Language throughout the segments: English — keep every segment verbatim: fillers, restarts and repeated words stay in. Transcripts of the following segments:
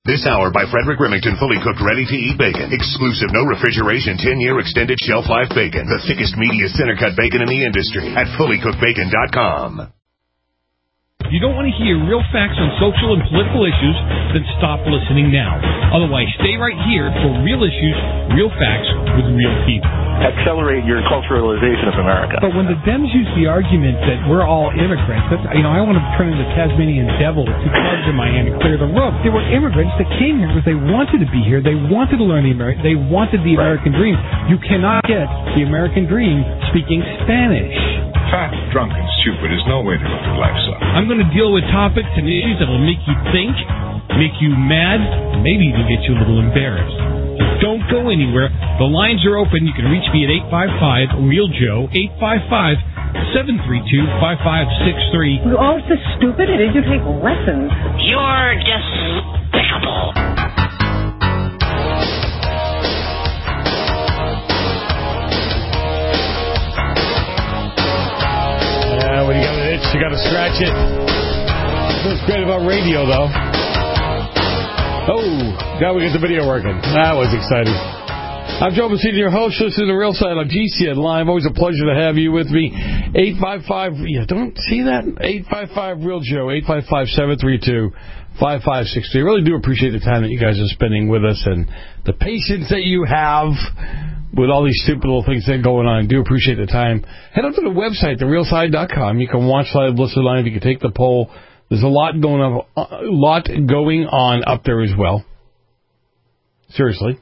This hour by Frederick Remington, fully cooked, ready-to-eat bacon. Exclusive, no refrigeration, ten-year extended shelf life bacon. The thickest, meatiest, center-cut bacon in the industry at fully cooked bacon dot com. If you don't want to hear real facts on social and political issues, then stop listening now. Otherwise, stay right here for real issues, real facts with real people. Accelerate your culturalization of America. But when the Dems use the argument that we're all immigrants, that's, you know, I want to turn into Tasmanian devil with two clubs in my hand and clear the road. They were immigrants that came here because they wanted to be here. They wanted to learn the American. They wanted the American dream. You cannot get the American dream speaking Spanish. Fat, drunk, and stupid is no way to live life, son. I'm going to deal with topics and issues that will make you think, make you mad, maybe even get you a little embarrassed. So don't go anywhere. The lines are open. You can reach me at eight five five, real Joe, eight five five, seven three two, five five six three. You're all so stupid. Did you take lessons? You're despicable. Yeah, when you got an itch, you got to scratch it. What's great about radio, though? Oh, now we get the video working. That was exciting. I'm Joe Messina, your host. Listen to the Real Side on G C N Live. Always a pleasure to have you with me. eight five five, yeah, don't see that? eight five five, real Joe, eight five five, seven three two, five five six three. I really do appreciate the time that you guys are spending with us and the patience that you have with all these stupid little things that are going on. I do appreciate the time. Head up to the website, the real side dot com. You can watch live, listen live. You can take the poll. There's a lot going on, a lot going on up there as well. Seriously.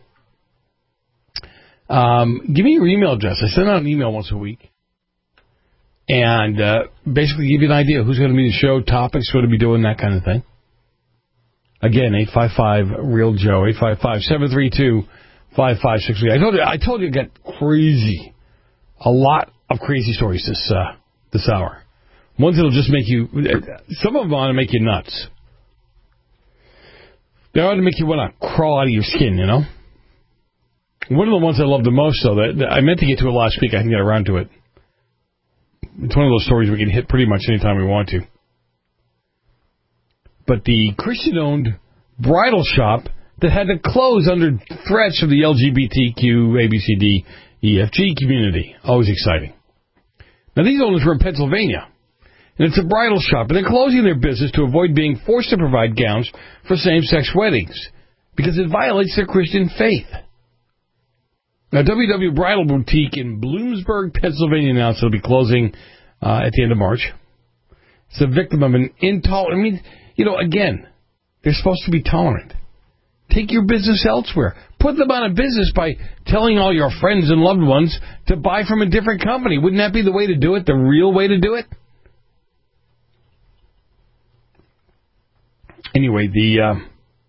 Um, give me your email address. I send out an email once a week. And uh, basically give you an idea who's going to be the show, topics, going to be doing, that kind of thing. Again, eight five five, real Joe, eight five five, seven three two, five five six three. I told you, I told you to get crazy. A lot of crazy stories this uh, this hour. Ones that'll just make you, some of them want to make you nuts. They ought to make you want to crawl out of your skin, you know? One of the ones I love the most, though, that, that I meant to get to it last week, I can get around to it. It's one of those stories we can hit pretty much anytime we want to. But the Christian-owned bridal shop that had to close under threats from the L G B T Q, A B C D, E F G community. Always exciting. Now, these owners were in Pennsylvania. And it's a bridal shop, and they're closing their business to avoid being forced to provide gowns for same-sex weddings because it violates their Christian faith. Now, W W Bridal Boutique in Bloomsburg, Pennsylvania announced it'll be closing uh, at the end of March. It's the victim of an intolerant... I mean, you know, again, they're supposed to be tolerant. Take your business elsewhere. Put them out of business by telling all your friends and loved ones to buy from a different company. Wouldn't that be the way to do it, the real way to do it? Anyway, the uh,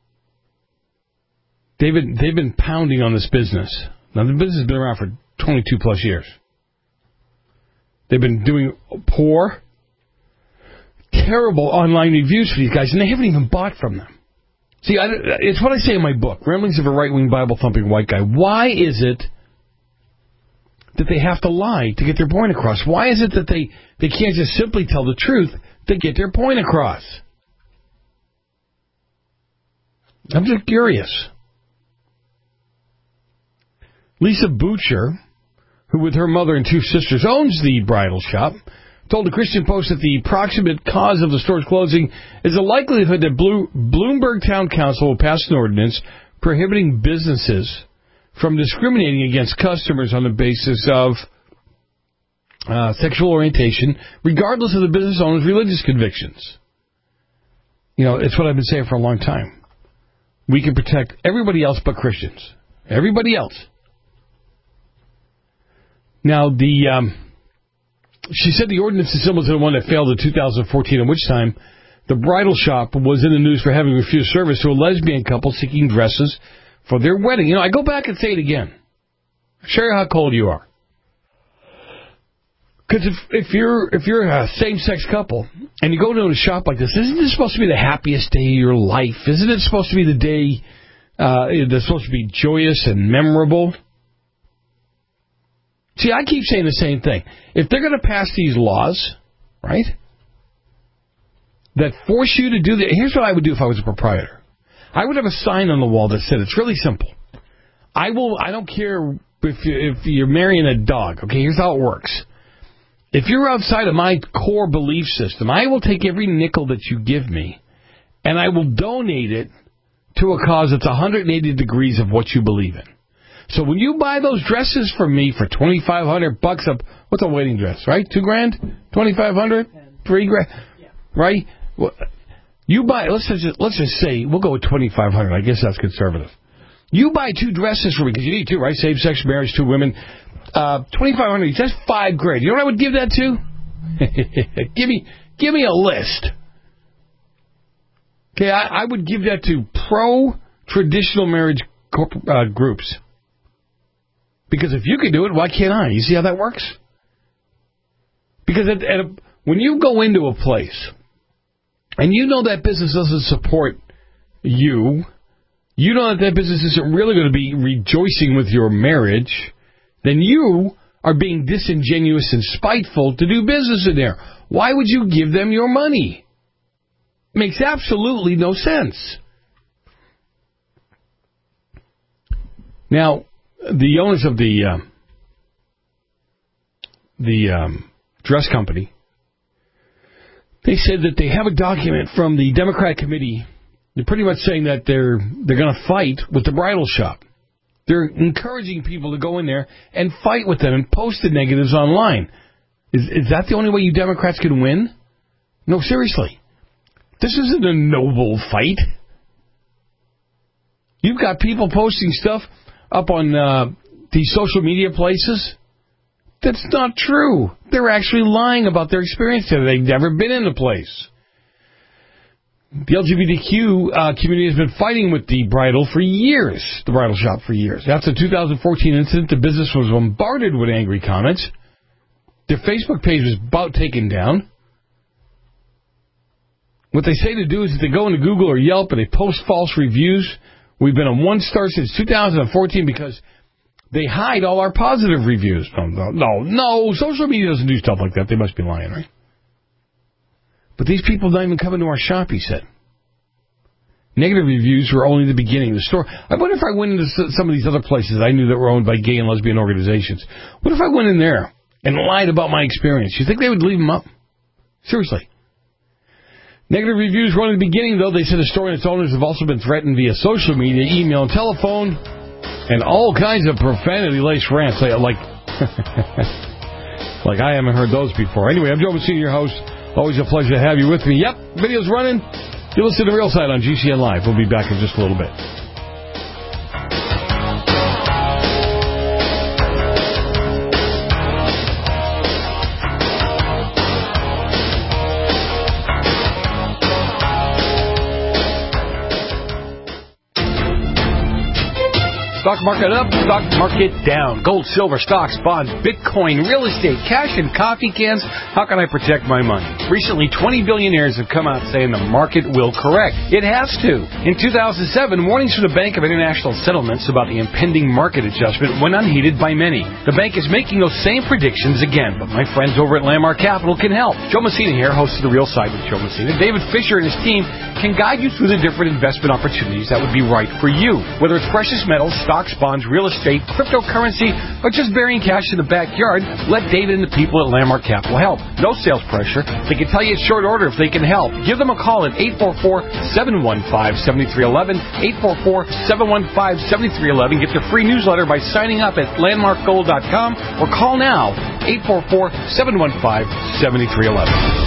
they've been they've been pounding on this business. Now the business has been around for twenty-two plus years. They've been doing poor, terrible online reviews for these guys, and they haven't even bought from them. See, I, it's what I say in my book, Ramblings of a Right-Wing Bible-Thumping White Guy. Why is it that they have to lie to get their point across? Why is it that they, they can't just simply tell the truth to get their point across? I'm just curious. Lisa Butcher, who with her mother and two sisters owns the bridal shop, told the Christian Post that the proximate cause of the store's closing is the likelihood that Blue, Bloomberg Town Council will pass an ordinance prohibiting businesses from discriminating against customers on the basis of uh, sexual orientation, regardless of the business owner's religious convictions. You know, it's what I've been saying for a long time. We can protect everybody else but Christians. Everybody else. Now, the um, she said the ordinance is similar to the one that failed in two thousand fourteen, in which time the bridal shop was in the news for having refused service to a lesbian couple seeking dresses for their wedding. You know, I go back and say it again. Show you how cold you are. Because if, if you're if you're a same-sex couple and you go to a shop like this, isn't this supposed to be the happiest day of your life? Isn't it supposed to be the day uh, that's supposed to be joyous and memorable? See, I keep saying the same thing. If they're going to pass these laws, right, that force you to do that, here's what I would do if I was a proprietor. I would have a sign on the wall that said, it's really simple. I will. I don't care if, you, if you're marrying a dog. Okay, here's how it works. If you're outside of my core belief system, I will take every nickel that you give me, and I will donate it to a cause that's one hundred eighty degrees of what you believe in. So when you buy those dresses from me for twenty-five hundred bucks up, what's a wedding dress, right? Two grand? twenty-five hundred? Three grand? Yeah. Right? Well, you buy, let's just, let's just say, we'll go with twenty-five hundred. I guess that's conservative. You buy two dresses for me, because you need two, right? Same-sex marriage, two women. Uh, twenty-five hundred, that's five grand. You know what I would give that to? give me give me a list. Okay, I, I would give that to pro-traditional marriage corp- uh, groups. Because if you can do it, why can't I? You see how that works? Because at, at a, when you go into a place, and you know that business doesn't support you, you know that that business isn't really going to be rejoicing with your marriage, then you are being disingenuous and spiteful to do business in there. Why would you give them your money? It makes absolutely no sense. Now, the owners of the uh, the um, dress company, they said that they have a document from the Democrat committee. They're pretty much saying that they're they're going to fight with the bridal shop. They're encouraging people to go in there and fight with them and post the negatives online. Is is that the only way you Democrats can win? No, seriously. This isn't a noble fight. You've got people posting stuff up on uh, these social media places. That's not true. They're actually lying about their experience there. They've never been in the place. The L G B T Q uh, community has been fighting with the bridal for years, the bridal shop for years. After the two thousand fourteen incident, the business was bombarded with angry comments. Their Facebook page was about taken down. What they say to do is that they go into Google or Yelp and they post false reviews. We've been on one star since two thousand fourteen because they hide all our positive reviews. No, no, no, no, social media doesn't do stuff like that. They must be lying, right? But these people don't even come into our shop, he said. Negative reviews were only the beginning of the store. I wonder if I went into some of these other places I knew that were owned by gay and lesbian organizations. What if I went in there and lied about my experience? You think they would leave them up? Seriously. Negative reviews were only the beginning, though. They said the store and its owners have also been threatened via social media, email, and telephone, and all kinds of profanity-laced rants. Like, like I haven't heard those before. Anyway, I'm Joe Messina, your host. Always a pleasure to have you with me. Yep, video's running. You listen to Real Side on G C N Live. We'll be back in just a little bit. Stock market up, stock market down. Gold, silver, stocks, bonds, Bitcoin, real estate, cash, and coffee cans. How can I protect my money? Recently, twenty billionaires have come out saying the market will correct. It has to. In two thousand seven, warnings from the Bank of International Settlements about the impending market adjustment went unheeded by many. The bank is making those same predictions again, but my friends over at Landmark Capital can help. Joe Messina here, host of The Real Side with Joe Messina. David Fisher and his team can guide you through the different investment opportunities that would be right for you. Whether it's precious metals, stocks, bonds, real estate, cryptocurrency, or just burying cash in the backyard, let David and the people at Landmark Capital help. No sales pressure. They can tell you at short order if they can help. Give them a call at eight four four, seven one five, seven three one one, eight four four, seven one five, seven three one one. Get their free newsletter by signing up at landmark gold dot com or call now, eight four four, seven one five, seven three one one.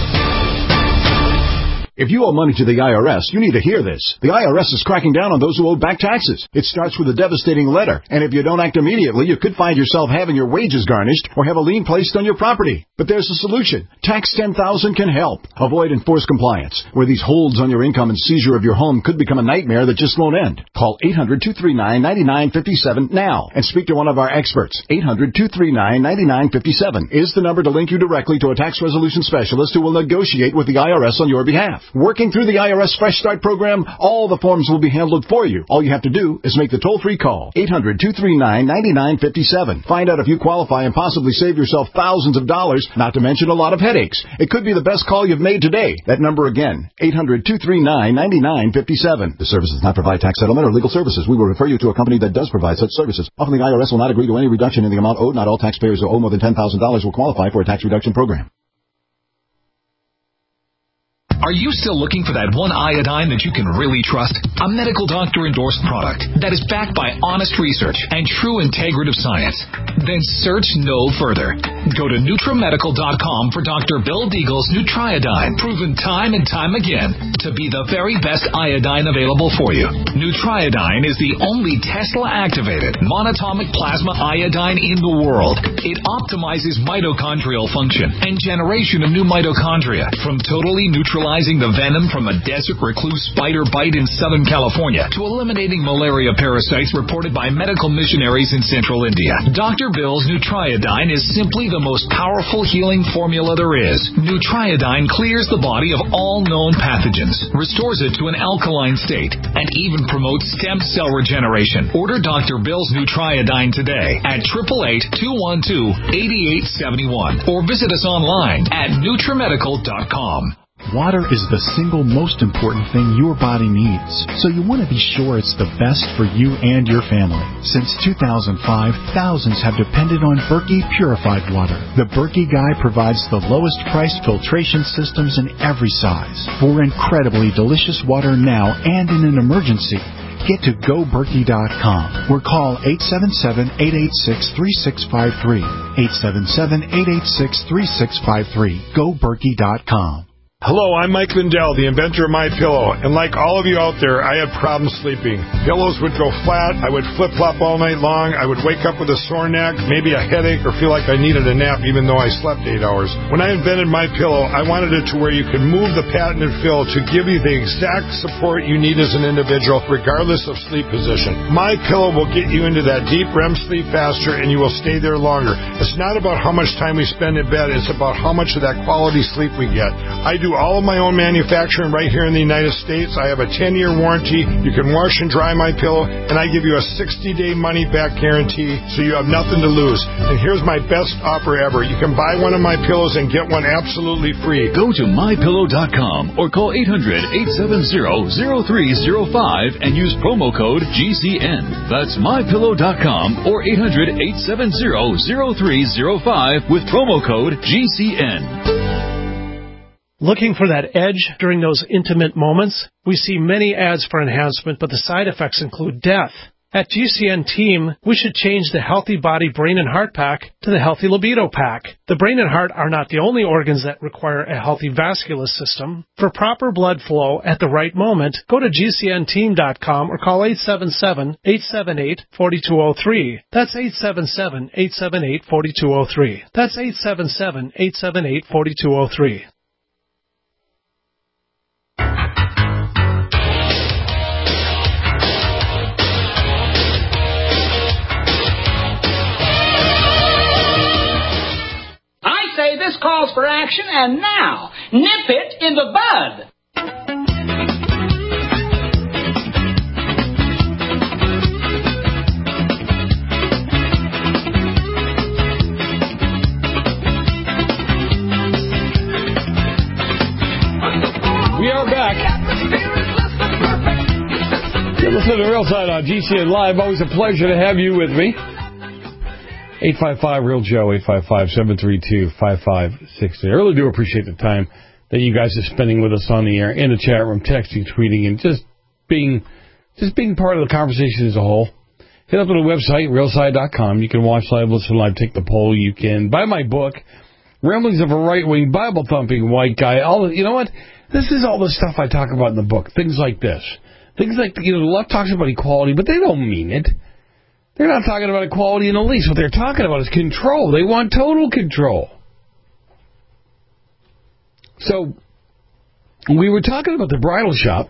If you owe money to the I R S, you need to hear this. The I R S is cracking down on those who owe back taxes. It starts with a devastating letter, and if you don't act immediately, you could find yourself having your wages garnished or have a lien placed on your property. But there's a solution. Tax ten thousand can help. Avoid enforced compliance, where these holds on your income and seizure of your home could become a nightmare that just won't end. Call eight hundred, two three nine, nine nine five seven now and speak to one of our experts. eight hundred, two three nine, nine nine five seven is the number to link you directly to a tax resolution specialist who will negotiate with the I R S on your behalf. Working through the I R S Fresh Start program, all the forms will be handled for you. All you have to do is make the toll-free call, eight hundred, two three nine, nine nine five seven. Find out if you qualify and possibly save yourself thousands of dollars, not to mention a lot of headaches. It could be the best call you've made today. That number again, eight hundred, two three nine, nine nine five seven. The service does not provide tax settlement or legal services. We will refer you to a company that does provide such services. Often the I R S will not agree to any reduction in the amount owed. Not all taxpayers who owe more than ten thousand dollars will qualify for a tax reduction program. Are you still looking for that one iodine that you can really trust? A medical doctor-endorsed product that is backed by honest research and true integrative science? Then search no further. Go to Nutramedical dot com for Doctor Bill Deagle's Nutriodine, proven time and time again to be the very best iodine available for you. Nutriodine is the only Tesla-activated monatomic plasma iodine in the world. It optimizes mitochondrial function and generation of new mitochondria from totally neutralizing the venom from a desert recluse spider bite in Southern California to eliminating malaria parasites reported by medical missionaries in Central India. Doctor Bill's Nutriodine is simply the most powerful healing formula there is. Nutriodine clears the body of all known pathogens, restores it to an alkaline state, and even promotes stem cell regeneration. Order Doctor Bill's Nutriodine today at eight eight eight, two one two, eight eight seven one or visit us online at Nutramedical dot com. Water is the single most important thing your body needs, so you want to be sure it's the best for you and your family. Since two thousand five, thousands have depended on Berkey purified water. The Berkey Guy provides the lowest priced filtration systems in every size for incredibly delicious water now and in an emergency. Get to go berkey dot com or call eight seven seven, eight eight six, three six five three. eight seven seven, eight eight six, three six five three. go berkey dot com. Hello, I'm Mike Lindell, the inventor of MyPillow, and like all of you out there, I had problems sleeping. Pillows would go flat, I would flip-flop all night long, I would wake up with a sore neck, maybe a headache, or feel like I needed a nap even though I slept eight hours. When I invented MyPillow, I wanted it to where you could move the patented fill to give you the exact support you need as an individual, regardless of sleep position. MyPillow will get you into that deep R E M sleep faster, and you will stay there longer. It's not about how much time we spend in bed, it's about how much of that quality sleep we get. I do all of my own manufacturing right here in the United States. I have a ten-year warranty. You can wash and dry my pillow, and I give you a sixty-day money-back guarantee, so you have nothing to lose. And here's my best offer ever. You can buy one of my pillows and get one absolutely free. Go to my pillow dot com or call eight hundred, eight seven zero, zero three zero five and use promo code G C N. That's my pillow dot com or eight hundred, eight seven zero, zero three zero five with promo code G C N. Looking for that edge during those intimate moments? We see many ads for enhancement, but the side effects include death. At G C N Team, we should change the Healthy Body Brain and Heart Pack to the Healthy Libido Pack. The brain and heart are not the only organs that require a healthy vascular system. For proper blood flow at the right moment, go to G C N team dot com or call eight seven seven, eight seven eight, four two zero three. That's eight seven seven, eight seven eight, four two zero three. That's eight seven seven, eight seven eight, four two zero three. This calls for action, and now, nip it in the bud. We are back. You're listening to Real Side on G C N Live. Always a pleasure to have you with me. eight five five, real Joe, eight five five, seven three two, five five six zero. I really do appreciate the time that you guys are spending with us on the air, in the chat room, texting, tweeting, and just being just being part of the conversation as a whole. Hit up to the website, real side dot com. You can watch live, listen live, take the poll. You can buy my book, Ramblings of a Right-Wing Bible-Thumping White Guy. All the, you know what? This is all the stuff I talk about in the book. Things like this. Things like, you know, the left talks about equality, but they don't mean it. They're not talking about equality in the least. What they're talking about is control. They want total control. So, we were talking about the bridal shop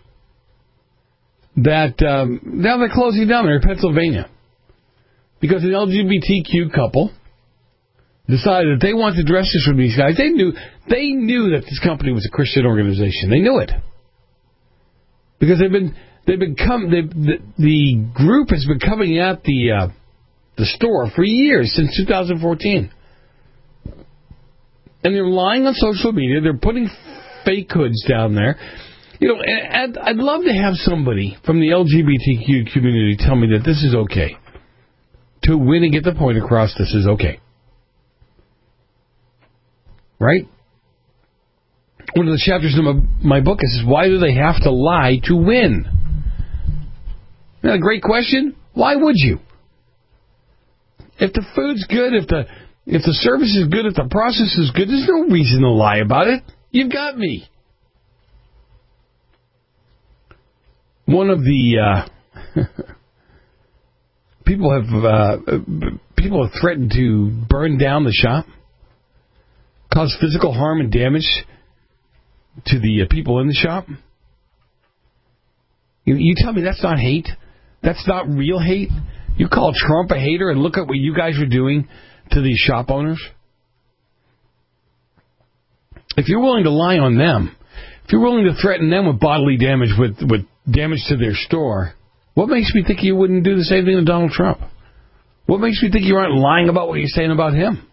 that um, now they're closing down there in Pennsylvania because an L G B T Q couple decided that they wanted to dress this from these guys. They knew they knew that this company was a Christian organization. They knew it because they've been they've become they, the the group has been coming at the uh, the store for years, since two thousand fourteen, and they're lying on social media. They're putting fake hoods down there. You know, and I'd love to have somebody from the L G B T Q community tell me that this is okay. To win and get the point across, this is okay. Right? One of the chapters in my, my book is, why do they have to lie to win? Isn't that a great question? Why would you? If the food's good, if the if the service is good, if the process is good, there's no reason to lie about it. You've got me. One of the uh, people have uh, people have threatened to burn down the shop, cause physical harm and damage to the uh, people in the shop. You, you tell me that's not hate? That's not real hate? You call Trump a hater, and look at what you guys are doing to these shop owners? If you're willing to lie on them, if you're willing to threaten them with bodily damage, with, with damage to their store, what makes me think you wouldn't do the same thing to Donald Trump? What makes me think you aren't lying about what you're saying about him?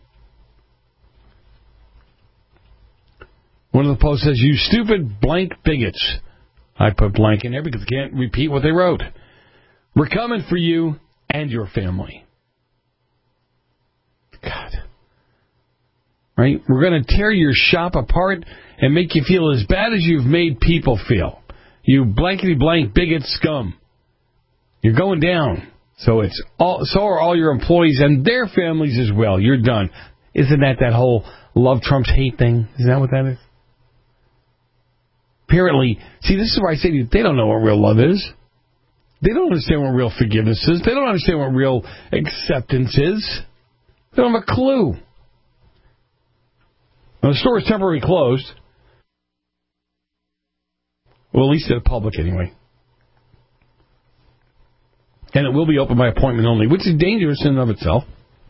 One of the posts says, you stupid blank bigots. I put blank in there because I can't repeat what they wrote. We're coming for you and your family. God. Right? We're going to tear your shop apart and make you feel as bad as you've made people feel. You blankety blank bigot scum. You're going down. So it's all, so are all your employees and their families as well. You're done. Isn't that that whole love Trump's hate thing? Is that what that is? Apparently, see, this is where I say to you, they don't know what real love is. They don't understand what real forgiveness is. They don't understand what real acceptance is. They don't have a clue. Now, the store is temporarily closed. Well, at least to the public, anyway. And it will be open by appointment only, which is dangerous in and of itself.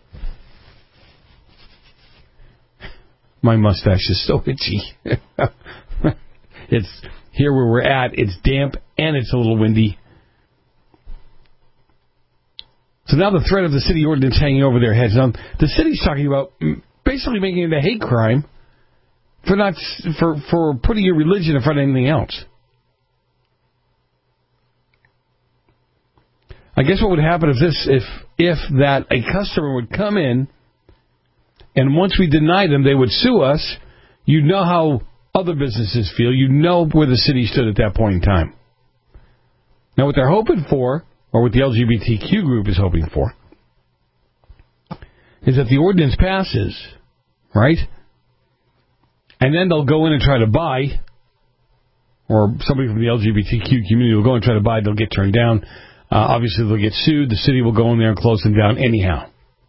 My mustache is so itchy. It's here where we're at. It's damp and it's a little windy. So now the threat of the city ordinance hanging over their heads. Now, the city's talking about basically making it a hate crime for not for for putting your religion in front of anything else. I guess what would happen if this if if that a customer would come in, and once we deny them, they would sue us. You know how other businesses feel. You know where the city stood at that point in time. Now, what they're hoping for, or what the L G B T Q group is hoping for, is that the ordinance passes, right? And then they'll go in and try to buy, or somebody from the L G B T Q community will go and try to buy. They'll get turned down. Uh, obviously, they'll get sued. The city will go in there and close them down anyhow.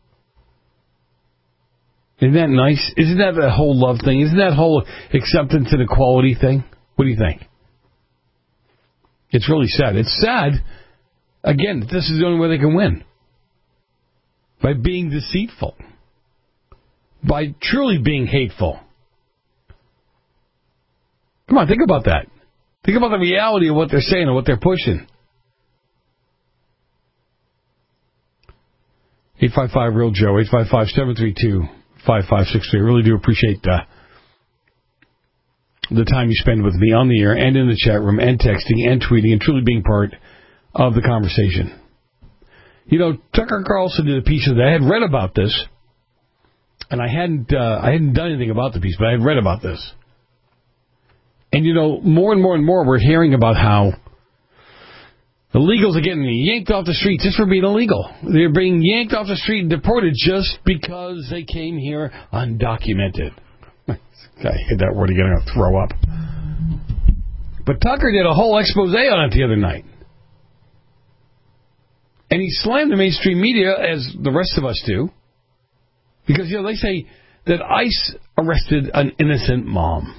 Isn't that nice? Isn't that the whole love thing? Isn't that whole acceptance and equality thing? What do you think? It's really sad. It's sad, again, that this is the only way they can win. By being deceitful. By truly being hateful. Come on, think about that. Think about the reality of what they're saying and what they're pushing. eight five five real Joe, eight five five, seven three two, five five six three. I really do appreciate uh, the time you spend with me on the air and in the chat room and texting and tweeting and truly being part of the conversation. You know, Tucker Carlson did a piece of that. I had read about this, and I hadn't uh, I hadn't done anything about the piece, but I had read about this. And, you know, more and more and more we're hearing about how illegals are getting yanked off the street just for being illegal. They're being yanked off the street and deported just because they came here undocumented. I hit that word again, I'm going to throw up. But Tucker did a whole expose on it the other night. And he slammed the mainstream media, as the rest of us do, because, you know, they say that ICE arrested an innocent mom.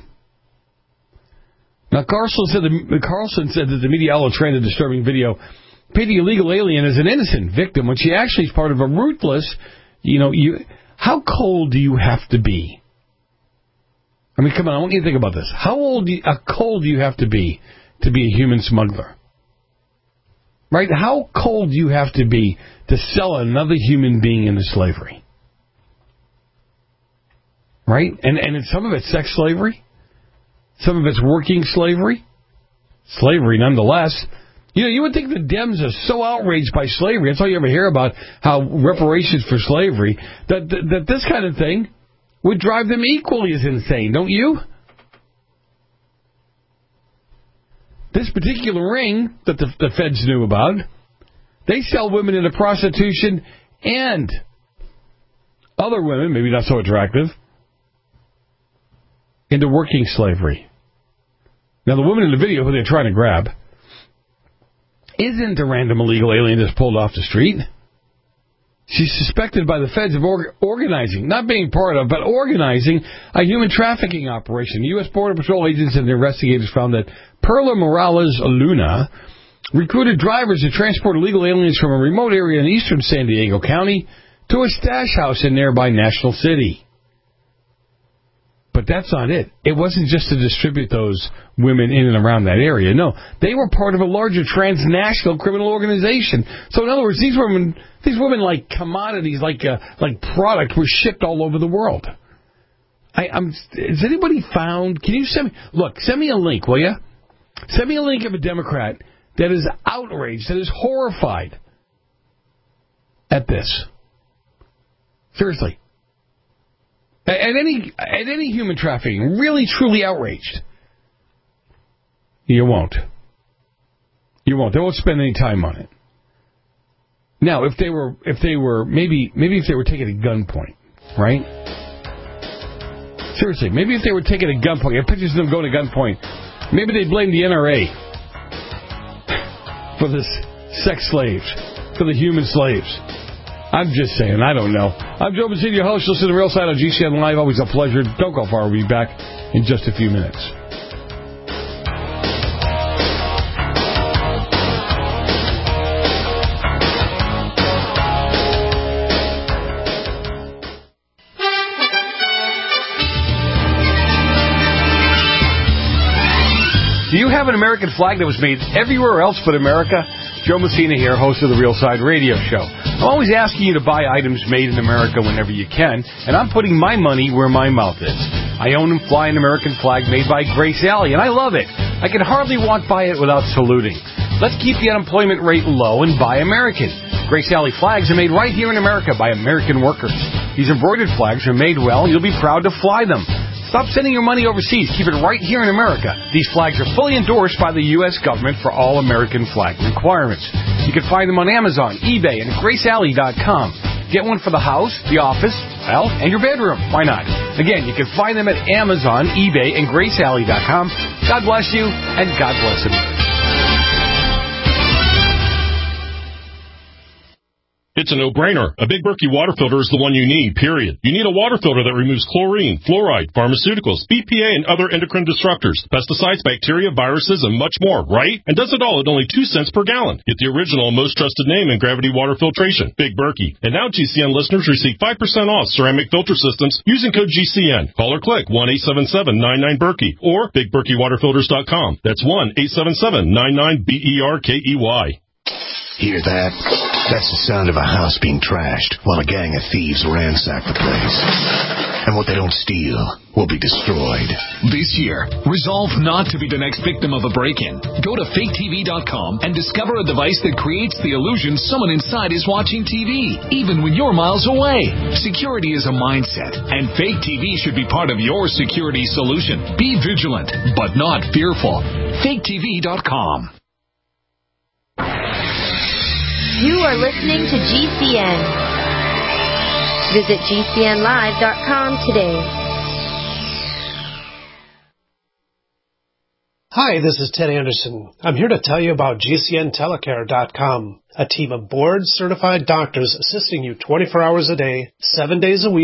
Now, Carlson said, the, Carlson said that the media outlet ran a disturbing video painting the illegal alien as an innocent victim when she actually is part of a ruthless, you know, you, how cold do you have to be? I mean, come on, I want you to think about this. How old, do you, how cold do you have to be to be a human smuggler? Right? How cold do you have to be to sell another human being into slavery? Right? And and some of it's sex slavery. Some of it's working slavery. Slavery, nonetheless. You know, you would think the Dems are so outraged by slavery. That's all you ever hear about, how reparations for slavery, that, that, that this kind of thing would drive them equally as insane, don't you? This particular ring that the, the feds knew about, they sell women into prostitution and other women, maybe not so attractive, into working slavery. Now, the woman in the video who they're trying to grab isn't a random illegal alien just pulled off the street. She's suspected by the feds of or- organizing, not being part of, but organizing a human trafficking operation. U S Border Patrol agents and investigators found that Perla Morales Luna recruited drivers to transport illegal aliens from a remote area in eastern San Diego County to a stash house in nearby National City. But that's not it. It wasn't just to distribute those women in and around that area. No, they were part of a larger transnational criminal organization. So in other words, these women, these women like commodities, like uh, like product, were shipped all over the world. I, I'm. Has anybody found? Can you send me? Look, send me a link, will you? Send me a link of a Democrat that is outraged, that is horrified at this. Seriously. At any at any human trafficking, really truly outraged. You won't. You won't. They won't spend any time on it. Now, if they were if they were maybe maybe if they were taken at gunpoint, right? Seriously, maybe if they were taken at gunpoint, I have pictures of them going to gunpoint. Maybe they blame the N R A for the sex slaves, for the human slaves. I'm just saying, I don't know. I'm Joe Mazzini, your host. Listen to the Real Side on G C N Live. Always a pleasure. Don't go far. We'll be back in just a few minutes. Do you have an American flag that was made everywhere else but America? Joe Messina here, host of the Real Side Radio Show. I'm always asking you to buy items made in America whenever you can, and I'm putting my money where my mouth is. I own and fly an American flag made by Grace Alley, and I love it. I can hardly walk by it without saluting. Let's keep the unemployment rate low and buy American. Grace Alley flags are made right here in America by American workers. These embroidered flags are made well. You'll be proud to fly them. Stop sending your money overseas. Keep it right here in America. These flags are fully endorsed by the U S government for all American flag requirements. You can find them on Amazon, eBay, and grace alley dot com. Get one for the house, the office, well, and your bedroom. Why not? Again, you can find them at Amazon, eBay, and grace alley dot com. God bless you, and God bless America. It's a no-brainer. A Big Berkey water filter is the one you need, period. You need a water filter that removes chlorine, fluoride, pharmaceuticals, B P A, and other endocrine disruptors, pesticides, bacteria, viruses, and much more, right? And does it all at only two cents per gallon. Get the original, most trusted name in gravity water filtration, Big Berkey. And now G C N listeners receive five percent off ceramic filter systems using code G C N. Call or click one eight seven seven nine nine Berkey or big berkey water filters dot com. That's one eight seven seven nine nine B E R K E Y. Hear that? That's the sound of a house being trashed while a gang of thieves ransack the place. And what they don't steal will be destroyed. This year, resolve not to be the next victim of a break-in. Go to fake T V dot com and discover a device that creates the illusion someone inside is watching T V, even when you're miles away. Security is a mindset, and Fake T V should be part of your security solution. Be vigilant, but not fearful. fake T V dot com. You are listening to G C N. Visit G C N live dot com today. Hi, this is Ted Anderson. I'm here to tell you about G C N telecare dot com, a team of board-certified doctors assisting you twenty-four hours a day, seven days a week,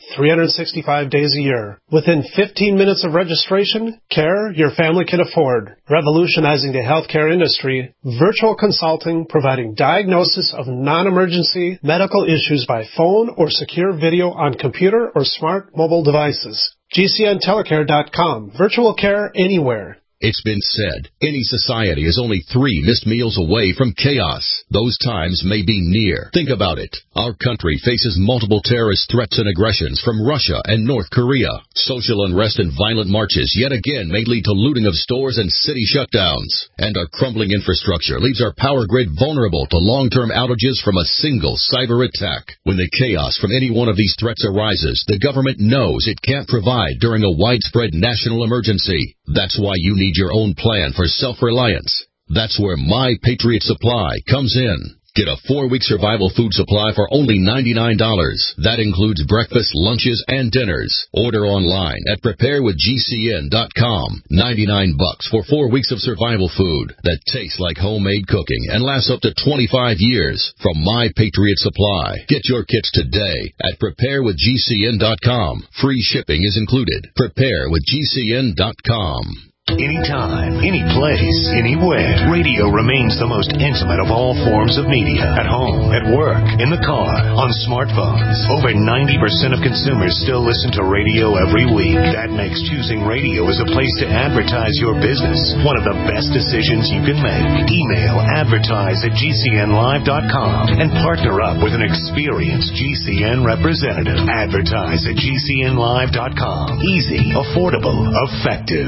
three hundred sixty-five days a year. Within fifteen minutes of registration, care your family can afford. Revolutionizing the healthcare industry, virtual consulting providing diagnosis of non-emergency medical issues by phone or secure video on computer or smart mobile devices. G C N telecare dot com. Virtual care anywhere. It's been said, any society is only three missed meals away from chaos. Those times may be near. Think about it. Our country faces multiple terrorist threats and aggressions from Russia and North Korea. Social unrest and violent marches yet again may lead to looting of stores and city shutdowns. And our crumbling infrastructure leaves our power grid vulnerable to long-term outages from a single cyber attack. When the chaos from any one of these threats arises, the government knows it can't provide during a widespread national emergency. That's why you need your own plan for self-reliance. That's where My Patriot Supply comes in. Get a four-week survival food supply for only ninety-nine dollars. That includes breakfast, lunches, and dinners. Order online at prepare with G C N dot com. ninety-nine bucks for four weeks of survival food that tastes like homemade cooking and lasts up to twenty-five years from My Patriot Supply. Get your kits today at prepare with G C N dot com. Free shipping is included. prepare with G C N dot com. Anytime, any place, anywhere. Radio remains the most intimate of all forms of media. At home, at work, in the car, on smartphones. Over ninety percent of consumers still listen to radio every week. That makes choosing radio as a place to advertise your business one of the best decisions you can make. Email advertise at G C N live dot com and partner up with an experienced G C N representative. Advertise at G C N live dot com. Easy, affordable, effective.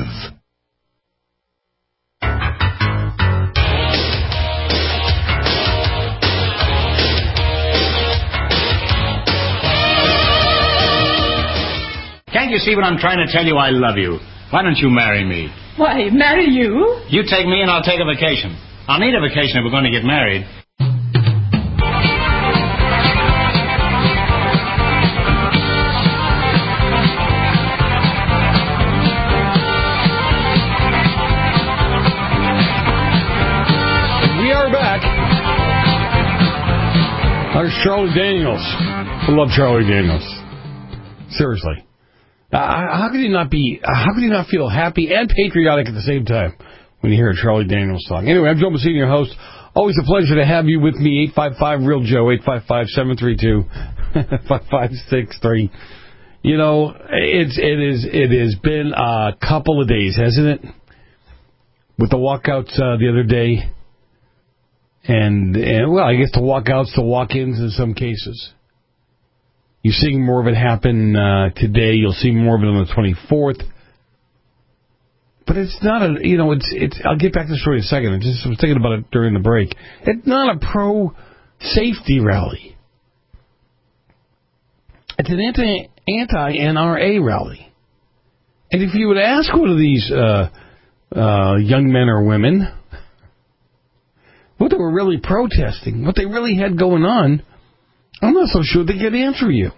Can't you see what I'm trying to tell you? I love you. Why don't you marry me? Why, marry you? You take me and I'll take a vacation. I'll need a vacation if we're going to get married. We are back. There's Charlie Daniels. I love Charlie Daniels. Seriously. Uh, how could you not be? Uh, how could you not feel happy and patriotic at the same time when you hear a Charlie Daniels song? Anyway, I'm Joe Messina, your host. Always a pleasure to have you with me. eight five five real Joe. eight five five, seven three two, five five six three. You know, it's it is it has been a couple of days, hasn't it? With the walkouts uh, the other day, and, and well, I guess the walkouts, the walk-ins in some cases. You're seeing more of it happen uh, today. You'll see more of it on the twenty-fourth. But it's not a, you know, it's, it's, I'll get back to the story in a second. I just was thinking about it during the break. It's not a pro-safety rally. It's an anti, anti-N R A rally. And if you would ask one of these uh, uh, young men or women what they were really protesting, what they really had going on, I'm not so sure they could answer you.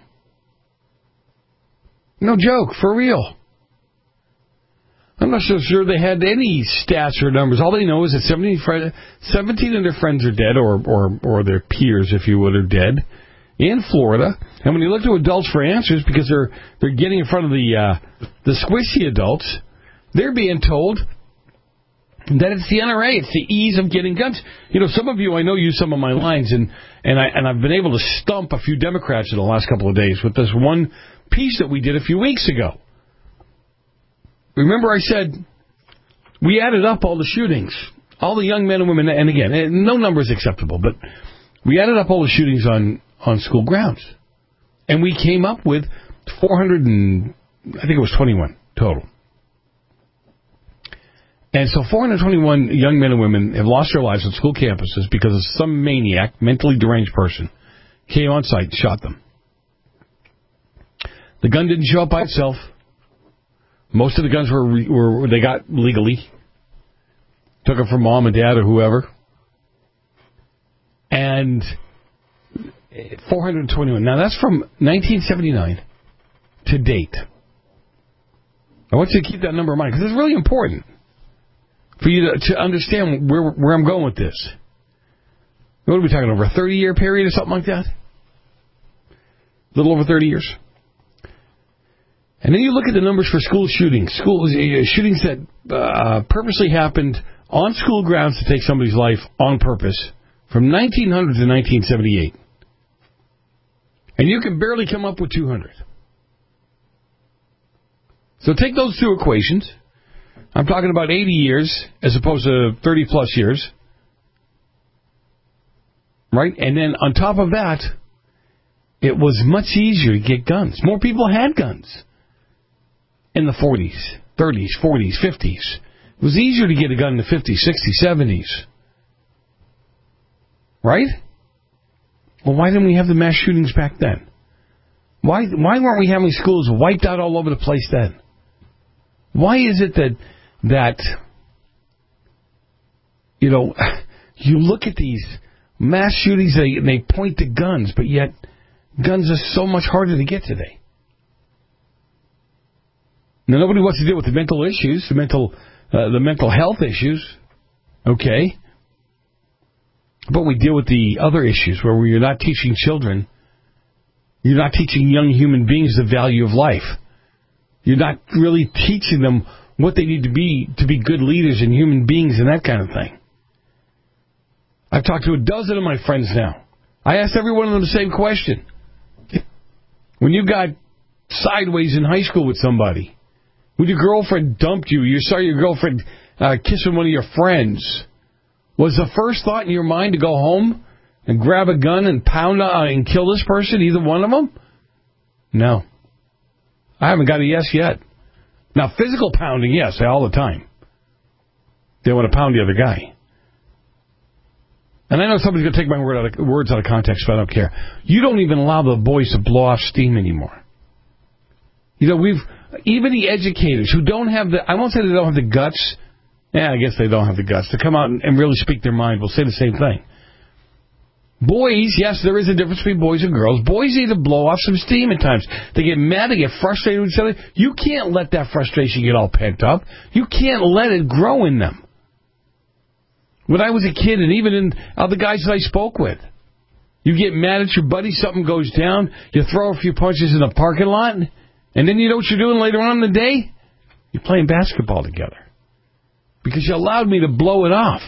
No joke, for real. I'm not so sure they had any stats or numbers. All they know is that seventeen, seventeen of their friends are dead, or, or, or their peers, if you would, are dead in Florida. And when you look to adults for answers, because they're they're getting in front of the uh, the squishy adults, they're being told that it's the N R A, it's the ease of getting guns. You know, some of you, I know, use some of my lines, and, and, I, and I've been able to stump a few Democrats in the last couple of days with this one piece that we did a few weeks ago. Remember I said we added up all the shootings, all the young men and women, and again, no number is acceptable, but we added up all the shootings on, on school grounds. And we came up with four hundred and, I think it was twenty-one total. And so four hundred twenty-one young men and women have lost their lives on school campuses because of some maniac, mentally deranged person came on site and shot them. The gun didn't show up by itself. Most of the guns were, were they got legally. Took them from mom and dad or whoever. And four hundred twenty-one. Now that's from nineteen seventy-nine to date. I want you to keep that number in mind because it's really important for you to, to understand where where I'm going with this. What are we talking over? A thirty-year period or something like that? A little over thirty years. And then you look at the numbers for school shootings. School uh, shootings that uh, purposely happened on school grounds to take somebody's life on purpose from nineteen hundred to nineteen seventy-eight. And you can barely come up with two hundred. So take those two equations. I'm talking about eighty years as opposed to thirty plus years. Right? And then on top of that, it was much easier to get guns. More people had guns in the forties, thirties, forties, fifties. It was easier to get a gun in the fifties, sixties, seventies. Right? Well, why didn't we have the mass shootings back then? Why why weren't we having schools wiped out all over the place then? Why is it that, that you know, you look at these mass shootings, they, they point to guns, but yet guns are so much harder to get today. Now, nobody wants to deal with the mental issues, the mental, uh, the mental health issues, okay? But we deal with the other issues where you're not teaching children, you're not teaching young human beings the value of life. You're not really teaching them what they need to be to be good leaders and human beings and that kind of thing. I've talked to a dozen of my friends now. I asked every one of them the same question. When you got sideways in high school with somebody, when your girlfriend dumped you, you saw your girlfriend uh, kissing one of your friends, was the first thought in your mind to go home and grab a gun and pound uh, and kill this person, either one of them? No. I haven't got a yes yet. Now, physical pounding, yes, all the time. They want to pound the other guy. And I know somebody's going to take my word out of, words out of context, but I don't care. You don't even allow the boys to blow off steam anymore. You know, we've, even the educators who don't have the, I won't say they don't have the guts, yeah, I guess they don't have the guts, to come out and, and really speak their mind, will say the same thing. Boys, yes, there is a difference between boys and girls. Boys need to blow off some steam at times. They get mad, they get frustrated with each other. You can't let that frustration get all pent up. You can't let it grow in them. When I was a kid, and even in other guys that I spoke with, you get mad at your buddy, something goes down, you throw a few punches in the parking lot, and then you know what you're doing later on in the day? You're playing basketball together. Because you allowed me to blow it off.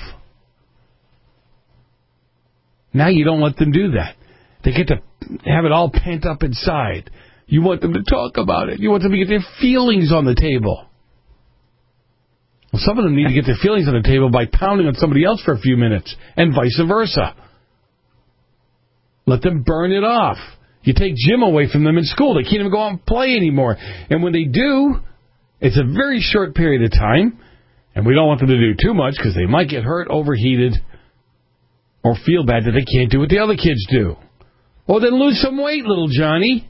Now you don't let them do that. They get to have it all pent up inside. You want them to talk about it. You want them to get their feelings on the table. Well, some of them need to get their feelings on the table by pounding on somebody else for a few minutes, and vice versa. Let them burn it off. You take Jim away from them in school. They can't even go out and play anymore. And when they do, it's a very short period of time, and we don't want them to do too much because they might get hurt, overheated, or feel bad that they can't do what the other kids do. Well, then lose some weight, little Johnny.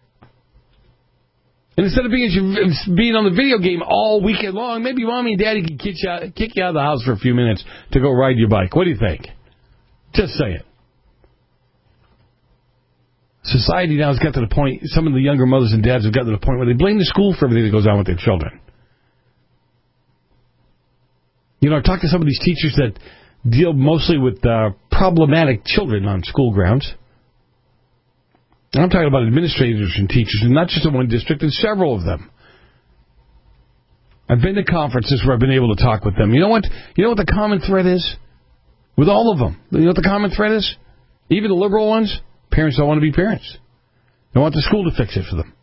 And instead of being being on the video game all weekend long, maybe Mommy and Daddy can kick you, out, kick you out of the house for a few minutes to go ride your bike. What do you think? Just say it. Society now has got to the point, some of the younger mothers and dads have got to the point where they blame the school for everything that goes on with their children. You know, I talked to some of these teachers that deal mostly with uh, problematic children on school grounds. And I'm talking about administrators and teachers, and not just in one district, in several of them. I've been to conferences where I've been able to talk with them. You know what? You know what the common thread is? With all of them. You know what the common thread is? Even the liberal ones, parents don't want to be parents. They want the school to fix it for them.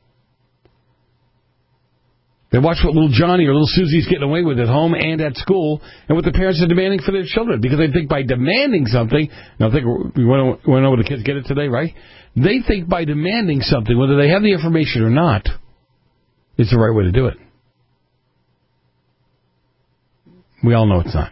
They watch what little Johnny or little Susie's getting away with at home and at school, and what the parents are demanding for their children. Because they think by demanding something, now think we want to know where the kids get it today, right? They think by demanding something, whether they have the information or not, is the right way to do it. We all know it's not.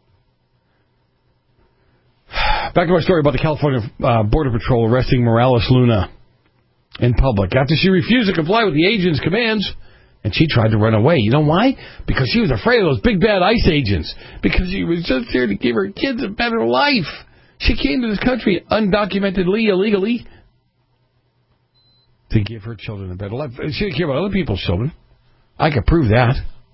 Back to our story about the California uh, Border Patrol arresting Morales Luna in public after she refused to comply with the agent's commands. And she tried to run away. You know why? Because she was afraid of those big bad ICE agents. Because she was just here to give her kids a better life. She came to this country undocumentedly, illegally, to give her children a better life. She didn't care about other people's children. I can prove that.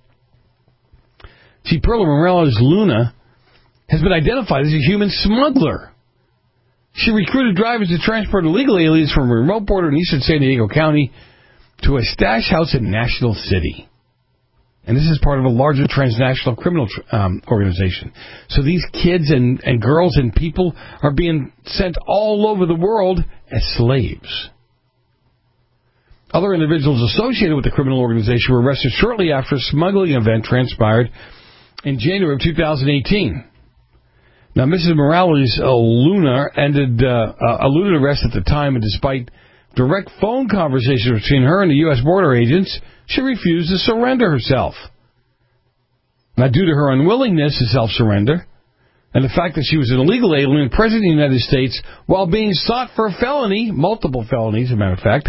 See, Perla Morales Luna has been identified as a human smuggler. She recruited drivers to transport illegal aliens from a remote border in eastern San Diego County. to a stash house in National City. And this is part of a larger transnational criminal um, organization. So these kids and, and girls and people are being sent all over the world as slaves. Other individuals associated with the criminal organization were arrested shortly after a smuggling event transpired in January of two thousand eighteen. Now, Missus Morales uh, Luna ended, uh, uh, eluded arrest at the time, and despite direct phone conversations between her and the U S border agents, she refused to surrender herself. Now, due to her unwillingness to self-surrender, and the fact that she was an illegal alien present in the United States while being sought for a felony, multiple felonies, as a matter of fact,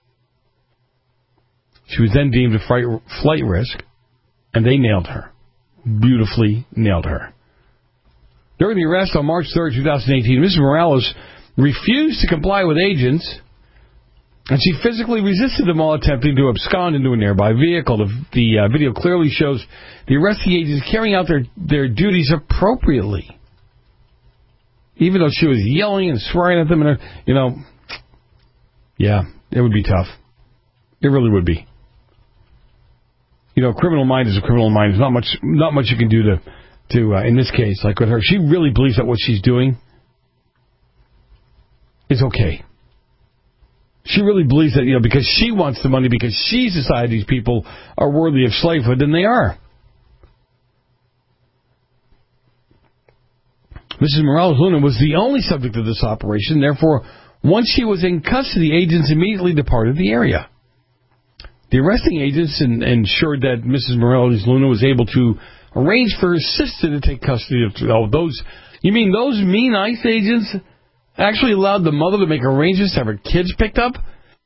she was then deemed a flight, flight risk, and they nailed her. Beautifully nailed her. During the arrest on March third, twenty eighteen, Missus Morales refused to comply with agents, and she physically resisted them all attempting to abscond into a nearby vehicle. The, the uh, video clearly shows the arresting agents carrying out their, their duties appropriately. Even though she was yelling and swearing at them, and you know, yeah, it would be tough. It really would be. You know, criminal mind is a criminal mind. There's not much, not much you can do to, to uh, in this case, like with her. She really believes that what she's doing is okay. She really believes that, you know, because she wants the money, because she's decided these people are worthy of slavehood, then they are. Missus Morales Luna was the only subject of this operation. Therefore, once she was in custody, agents immediately departed the area. The arresting agents in, ensured that Missus Morales Luna was able to arrange for her sister to take custody of oh, those. You mean those mean ICE agents actually allowed the mother to make arrangements to have her kids picked up?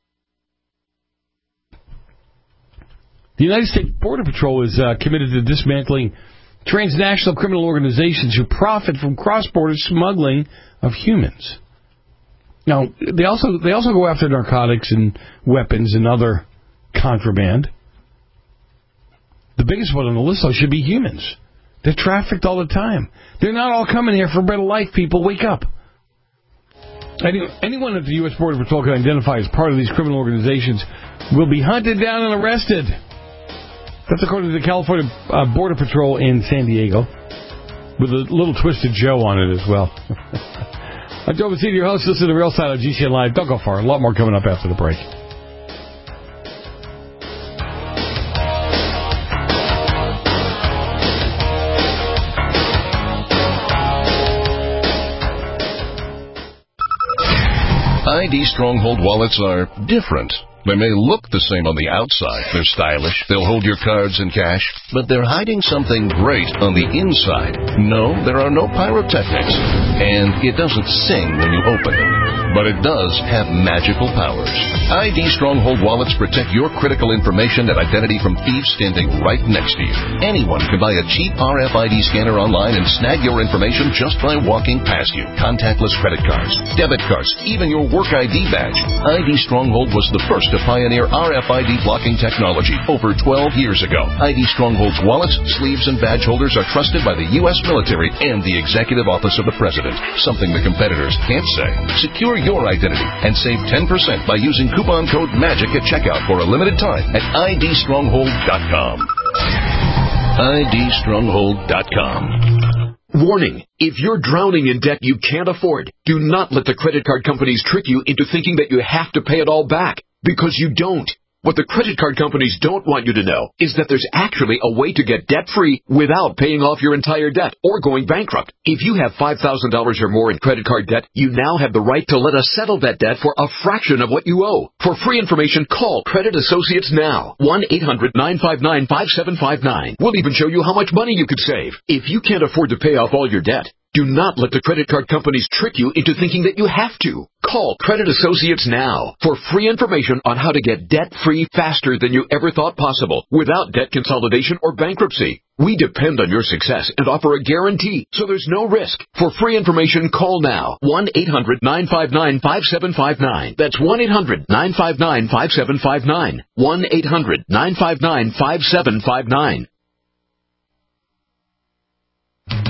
The United States Border Patrol is uh, committed to dismantling transnational criminal organizations who profit from cross-border smuggling of humans. Now, they also they also go after narcotics and weapons and other contraband. The biggest one on the list, though, should be humans. They're trafficked all the time. They're not all coming here for a better life, people. Wake up. Any, anyone that the U S Border Patrol can identify as part of these criminal organizations will be hunted down and arrested. That's according to the California uh, Border Patrol in San Diego, with a little Twisted Joe on it as well. I'm Joe Messina, your host. Listen to the Real Side of G C N Live. Don't go far. A lot more coming up after the break. I D Stronghold wallets are different. They may look the same on the outside. They're stylish. They'll hold your cards and cash. But they're hiding something great on the inside. No, there are no pyrotechnics. And it doesn't sing when you open it. But it does have magical powers. I D Stronghold wallets protect your critical information and identity from thieves standing right next to you. Anyone can buy a cheap R F I D scanner online and snag your information just by walking past you. Contactless credit cards, debit cards, even your work I D badge. I D Stronghold was the first to pioneer R F I D blocking technology over twelve years ago. I D Stronghold's wallets, sleeves, and badge holders are trusted by the U S military and the Executive Office of the President, something the competitors can't say. Secure your identity and save ten percent by using coupon code MAGIC at checkout for a limited time at I D stronghold dot com. I D stronghold dot com. Warning, if you're drowning in debt you can't afford, do not let the credit card companies trick you into thinking that you have to pay it all back, because you don't. What the credit card companies don't want you to know is that there's actually a way to get debt-free without paying off your entire debt or going bankrupt. If you have five thousand dollars or more in credit card debt, you now have the right to let us settle that debt for a fraction of what you owe. For free information, call Credit Associates now. one eight hundred nine five nine five seven five nine. We'll even show you how much money you could save. If you can't afford to pay off all your debt, do not let the credit card companies trick you into thinking that you have to. Call Credit Associates now for free information on how to get debt-free faster than you ever thought possible without debt consolidation or bankruptcy. We depend on your success and offer a guarantee, so there's no risk. For free information, call now. one eight hundred nine five nine five seven five nine. That's one eight hundred nine five nine five seven five nine. one eight hundred nine five nine five seven five nine.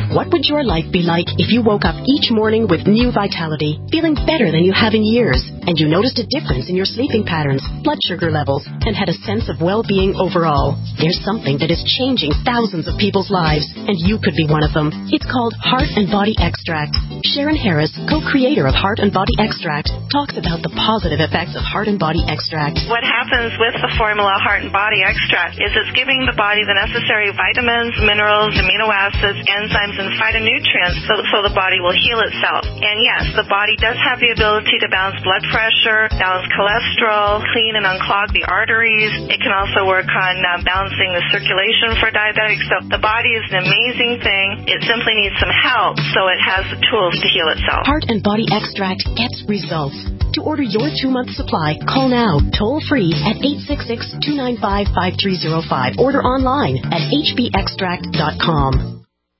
What would your life be like if you woke up each morning with new vitality, feeling better than you have in years, and you noticed a difference in your sleeping patterns, blood sugar levels, and had a sense of well-being overall? There's something that is changing thousands of people's lives, and you could be one of them. It's called Heart and Body Extract. Sharon Harris, co-creator of Heart and Body Extract, talks about the positive effects of Heart and Body Extract. What happens with the formula Heart and Body Extract is it's giving the body the necessary vitamins, minerals, amino acids, enzymes, and phytonutrients so, so the body will heal itself. And yes, the body does have the ability to balance blood pressure, balance cholesterol, clean and unclog the arteries. It can also work on uh, balancing the circulation for diabetics. So the body is an amazing thing. It simply needs some help so it has the tools to heal itself. Heart and Body Extract gets results. To order your two-month supply, call now, toll-free at eight six six, two nine five, five three zero five. Order online at h b extract dot com.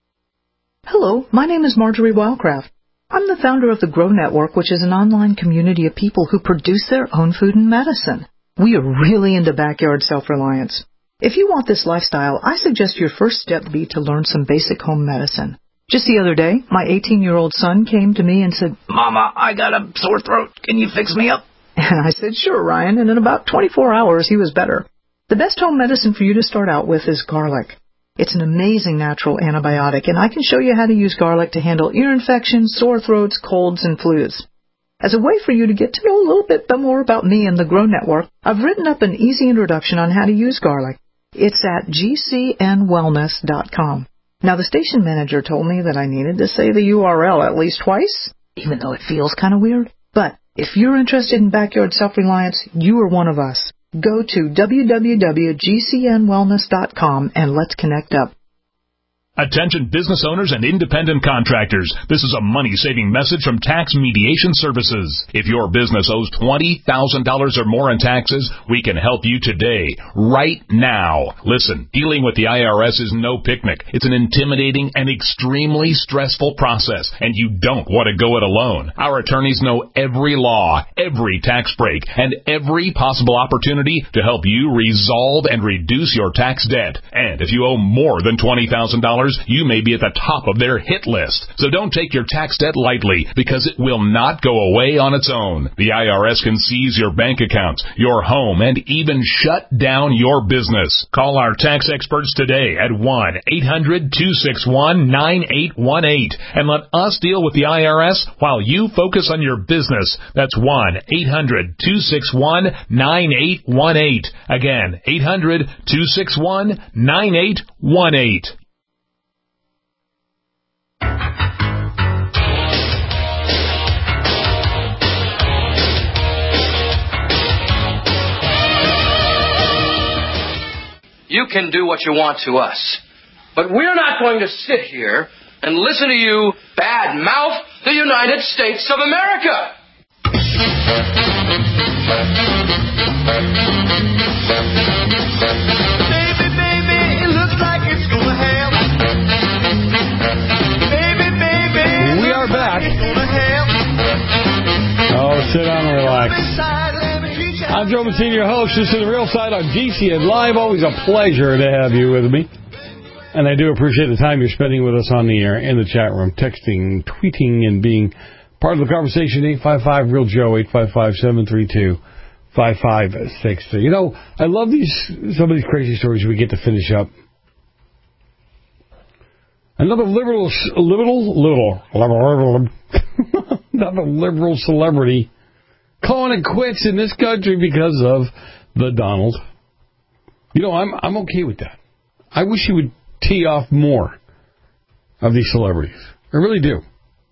Hello, my name is Marjorie Wildcraft. I'm the founder of the Grow Network, which is an online community of people who produce their own food and medicine. We are really into backyard self-reliance. If you want this lifestyle, I suggest your first step be to learn some basic home medicine. Just the other day, my eighteen-year-old son came to me and said, "Mama, I got a sore throat. Can you fix me up?" And I said, "Sure, Ryan," and in about twenty-four hours, he was better. The best home medicine for you to start out with is garlic. It's an amazing natural antibiotic, and I can show you how to use garlic to handle ear infections, sore throats, colds, and flus. As a way for you to get to know a little bit more about me and the Grow Network, I've written up an easy introduction on how to use garlic. It's at g c n wellness dot com. Now, the station manager told me that I needed to say the U R L at least twice, even though it feels kind of weird. But if you're interested in backyard self-reliance, you are one of us. Go to w w w dot g c n wellness dot com and let's connect up. Attention business owners and independent contractors. This is a money-saving message from Tax Mediation Services. If your business owes twenty thousand dollars or more in taxes, we can help you today, right now. Listen, dealing with the I R S is no picnic. It's an intimidating and extremely stressful process, and you don't want to go it alone. Our attorneys know every law, every tax break, and every possible opportunity to help you resolve and reduce your tax debt. And if you owe more than twenty thousand dollars, you may be at the top of their hit list. So don't take your tax debt lightly, because it will not go away on its own. The I R S can seize your bank accounts, your home, and even shut down your business. Call our tax experts today at one eight hundred, two six one, nine eight one eight and let us deal with the I R S while you focus on your business. That's one eight hundred, two six one, nine eight one eight. Again, eight hundred, two six one, nine eight one eight. You can do what you want to us, but we're not going to sit here and listen to you bad-mouth the United States of America. Baby, baby, it looks like it's gonna happen. Baby, baby, we are back. it's gonna happen. Oh, sit down and relax. I'm Joe Massini, your host. This is The Real Side on G C N Live. Always a pleasure to have you with me. And I do appreciate the time you're spending with us on the air, in the chat room, texting, tweeting, and being part of the conversation. eight five five, real Joe, eight five five, seven three two, five five six three. You know, I love these some of these crazy stories we get to finish up. Another liberal, liberal, liberal, liberal, another liberal celebrity calling it quits in this country because of the Donald. You know, I'm I'm okay with that. I wish he would tee off more of these celebrities. I really do.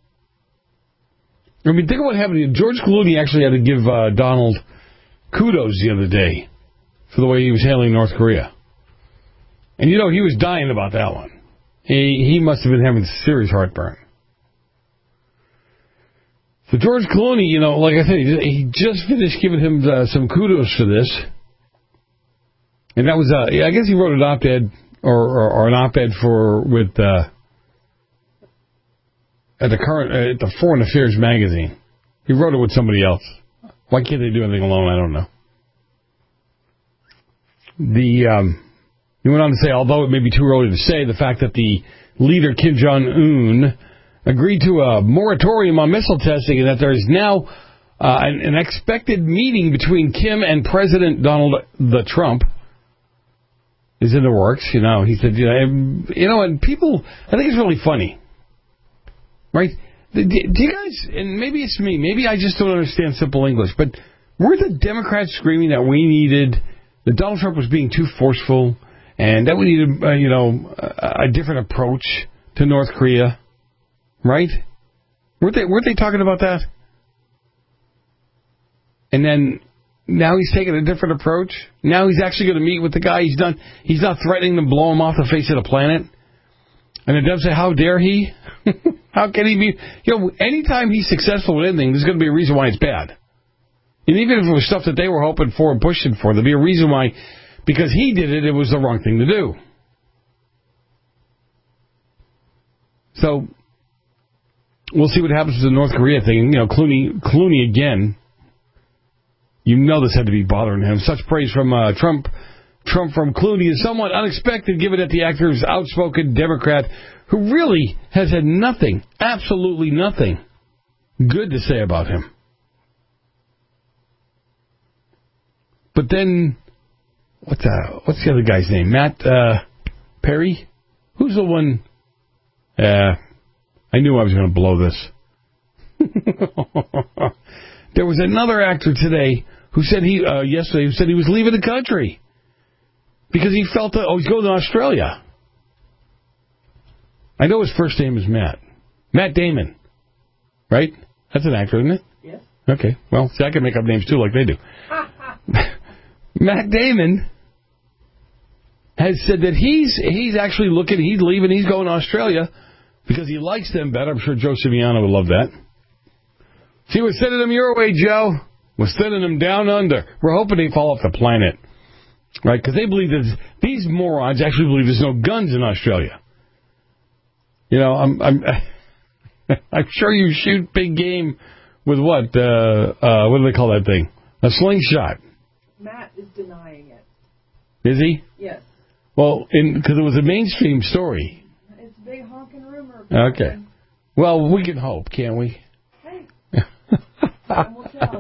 I mean, think of what happened. George Clooney actually had to give uh, Donald kudos the other day for the way he was handling North Korea. And, you know, he was dying about that one. He, he must have been having serious heartburn. So George Clooney, you know, like I said, he just finished giving him uh, some kudos for this. And that was, uh, I guess he wrote an op-ed, or, or, or an op-ed for, with, uh, at the current, uh, at the Foreign Affairs magazine. He wrote it with somebody else. Why can't they do anything alone? I don't know. The, um, he went on to say, although it may be too early to say, the fact that the leader Kim Jong-un agreed to a moratorium on missile testing, and that there is now uh, an, an expected meeting between Kim and President Donald the Trump is in the works. You know, he said, you know, you know, and people, I think it's really funny, right? Do you guys, and maybe it's me, maybe I just don't understand simple English, but were the Democrats screaming that we needed, that Donald Trump was being too forceful, and that we needed, uh, you know, a, a different approach to North Korea, right? Weren't they, weren't they talking about that? And then now he's taking a different approach. Now he's actually going to meet with the guy. He's done. He's not threatening to blow him off the face of the planet. And the Dems say, how dare he? How can he be? You know, anytime he's successful with anything, there's going to be a reason why it's bad. And even if it was stuff that they were hoping for and pushing for, there'd be a reason why. Because he did it, it was the wrong thing to do. So we'll see what happens with the North Korea thing. You know, Clooney, Clooney again. You know this had to be bothering him. Such praise from uh, Trump Trump from Clooney is somewhat unexpected, given that the actor is outspoken Democrat who really has had nothing, absolutely nothing good to say about him. But then, what's, uh, what's the other guy's name? Matt uh, Perry? Who's the one? Uh, I knew I was going to blow this. There was another actor today who said he, uh, yesterday, who said he was leaving the country because he felt that, oh, he's going to Australia. I know his first name is Matt. Matt Damon. Right? That's an actor, isn't it? Yes. Okay. Well, see, I can make up names too like they do. Matt Damon has said that he's he's actually looking, he's leaving, he's going to Australia because he likes them better. I'm sure Joe Simeano would love that. See, we're sending them your way, Joe. We're sending them down under. We're hoping they fall off the planet. Right? Because they believe that these morons actually believe there's no guns in Australia. You know, I'm I'm I'm sure you shoot big game with what? Uh, uh, what do they call that thing? A slingshot. Matt is denying it. Is he? Yes. Well, because it was a mainstream story. It's a big honking rumor. Okay. Well, we can hope, can't we? Hey. Time will tell.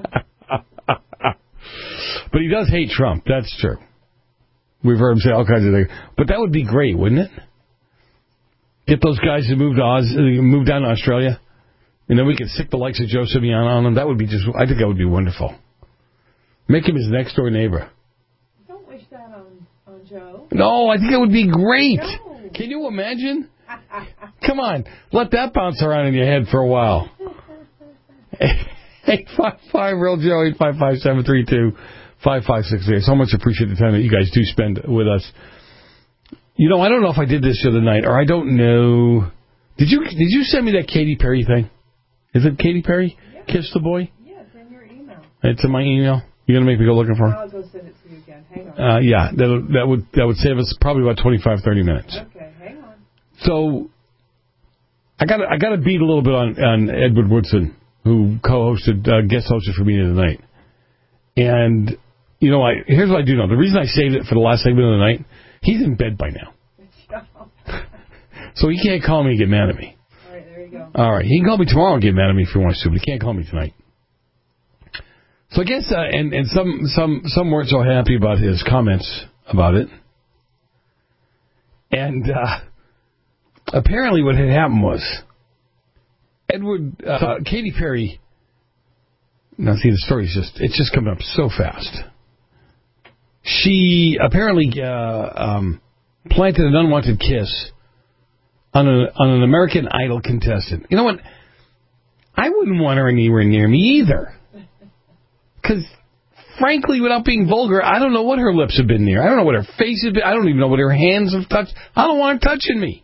But he does hate Trump. That's true. We've heard him say all kinds of things. But that would be great, wouldn't it? Get those guys to move to Oz, move down to Australia, and then we could stick the likes of Joe Simeano on them. That would be just, I think that would be wonderful. Make him his next door neighbor. Don't wish that on, on Joe. No, I think it would be great. No. Can you imagine? Come on, let that bounce around in your head for a while. eight five five real Joe, eight five five, seven three two, five five six three. I so much appreciate the time that you guys do spend with us. You know, I don't know if I did this the other night, or I don't know. Did you Did you send me that Katy Perry thing? Is it Katy Perry? Yeah. Kiss the Boy? Yes, in your email. It's in my email. You're gonna make me go looking for it? I'll go send it to you again. Hang on. Uh, yeah, that that would that would save us probably about twenty-five, thirty minutes. Okay, hang on. So I got I got to beat a little bit on, on Edward Woodson, who co-hosted uh, guest hosted for me tonight. And you know, I here's what I do know. The reason I saved it for the last segment of the night, he's in bed by now, so he can't call me and get mad at me. All right, there you go. All right, he can call me tomorrow and get mad at me if he wants to, but he can't call me tonight. So I guess, uh, and, and some, some, some weren't so happy about his comments about it. And uh, apparently what had happened was, Edward, uh, Katy Perry, now see the story's just, it's just coming up so fast. She apparently uh, um, planted an unwanted kiss on, a, on an American Idol contestant. You know what? I wouldn't want her anywhere near me either. Because, frankly, without being vulgar, I don't know what her lips have been near. I don't know what her face has been. I don't even know what her hands have touched. I don't want her touching me.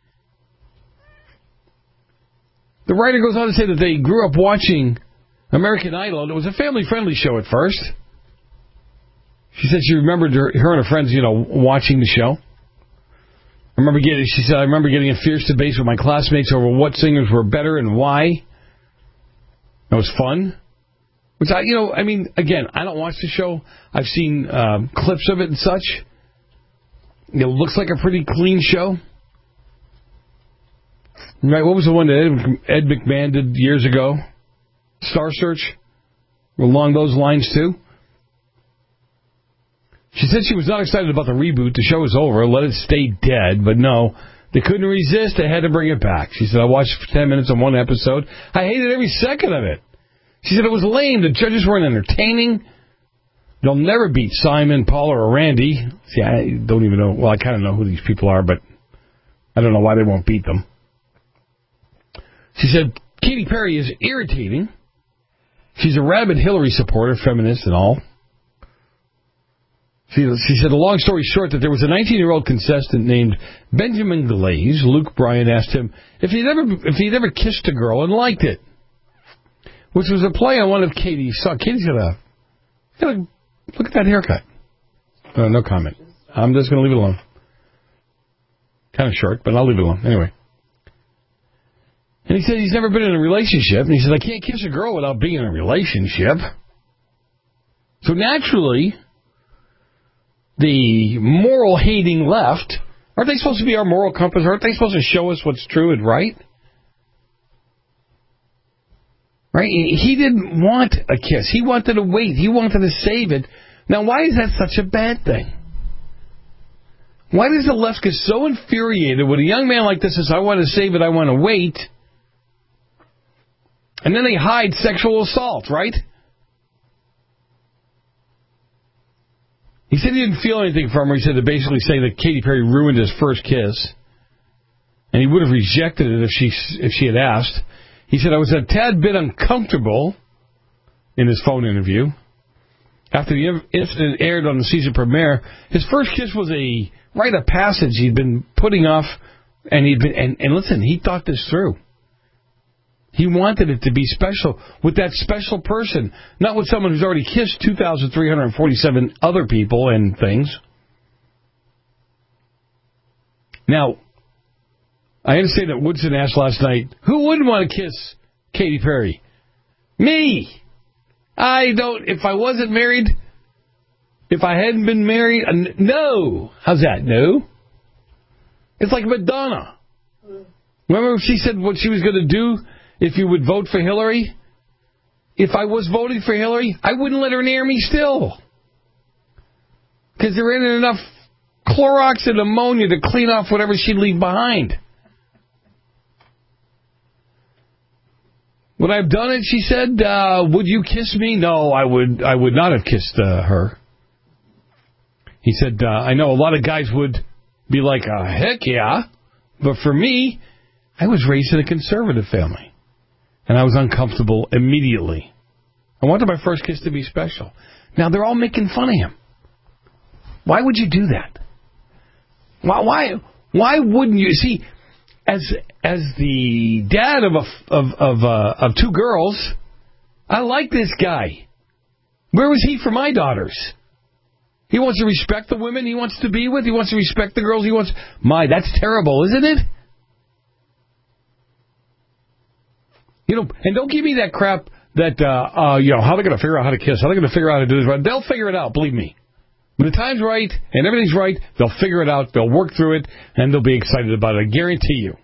The writer goes on to say that they grew up watching American Idol, and it was a family-friendly show at first. She said she remembered her, her and her friends, you know, watching the show. I remember getting, she said, I remember getting in fierce debates with my classmates over what singers were better and why. That was fun. Which I, you know, I mean, again, I don't watch the show. I've seen um, clips of it and such. It looks like a pretty clean show. Right, what was the one that Ed, Ed McMahon did years ago? Star Search? Along those lines, too? She said she was not excited about the reboot. The show was over. Let it stay dead. But no, they couldn't resist. They had to bring it back. She said, I watched for ten minutes on one episode. I hated every second of it. She said it was lame. The judges weren't entertaining. They'll never beat Simon, Paula, or Randy. See, I don't even know. Well, I kind of know who these people are, but I don't know why they won't beat them. She said Katy Perry is irritating. She's a rabid Hillary supporter, feminist and all. She, she said, a long story short, that there was a nineteen-year-old contestant named Benjamin Glaze. Luke Bryan asked him if he'd ever if he'd ever kissed a girl and liked it, which was a play on one of Katie's songs. Katie's got a, got a look at that haircut. Uh, no comment. I'm just going to leave it alone. Kind of short, but I'll leave it alone. Anyway. And he said he's never been in a relationship. And he said, I can't kiss a girl without being in a relationship. So naturally, the moral-hating left, aren't they supposed to be our moral compass? Aren't they supposed to show us what's true and right? Right? He didn't want a kiss. He wanted to wait. He wanted to save it. Now, why is that such a bad thing? Why does the left get so infuriated when a young man like this says, I want to save it, I want to wait, and then they hide sexual assault, right? He said he didn't feel anything from her. He said to basically say that Katy Perry ruined his first kiss, and he would have rejected it if she if she had asked. He said, I was a tad bit uncomfortable in his phone interview. After the incident aired on the season premiere, his first kiss was a rite of passage he'd been putting off, and he'd been, and, and listen, he thought this through. He wanted it to be special with that special person, not with someone who's already kissed two thousand three hundred forty-seven other people and things. Now, I understand that Woodson asked last night, who wouldn't want to kiss Katy Perry? Me! I don't, if I wasn't married, if I hadn't been married, uh, no! How's that, no? It's like Madonna. Remember she said what she was going to do if you would vote for Hillary? If I was voting for Hillary, I wouldn't let her near me still. Because there isn't enough Clorox and ammonia to clean off whatever she'd leave behind. Would I have done it, she said, uh, would you kiss me? No, I would I would not have kissed uh, her. He said, uh, I know a lot of guys would be like, uh, heck yeah. But for me, I was raised in a conservative family. And I was uncomfortable immediately. I wanted my first kiss to be special. Now, they're all making fun of him. Why would you do that? Why Why, why wouldn't you? See, as as the dad of a, of of, uh, of two girls, I like this guy. Where was he for my daughters? He wants to respect the women he wants to be with. He wants to respect the girls he wants. My, that's terrible, isn't it? You know, and don't give me that crap that, uh, uh, you know, how they're going to figure out how to kiss, how they're going to figure out how to do this. They'll figure it out, believe me. When the time's right and everything's right, they'll figure it out, they'll work through it, and they'll be excited about it. I guarantee you.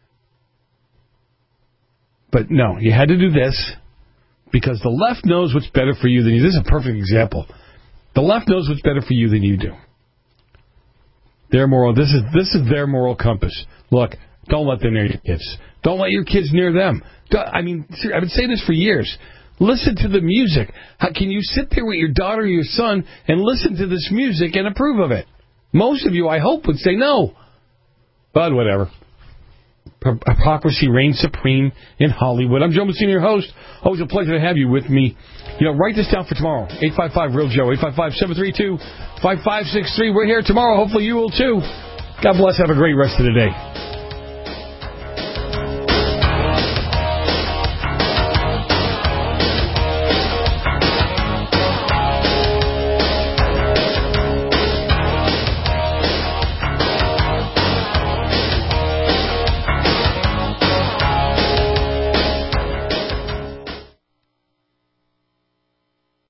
But no, you had to do this because the left knows what's better for you than you. This is a perfect example. The left knows what's better for you than you do. Their moral, this is this is their moral compass. Look, don't let them near your kids. Don't let your kids near them. I mean, I've been saying this for years. Listen to the music. How can you sit there with your daughter or your son and listen to this music and approve of it? Most of you, I hope, would say no. But whatever. Hypocrisy reigns supreme in Hollywood. I'm Joe Messina, your host. Always a pleasure to have you with me. You know, write this down for tomorrow. eight five five, real Joe. eight five five, seven three two, five five six three. We're here tomorrow. Hopefully you will too. God bless. Have a great rest of the day.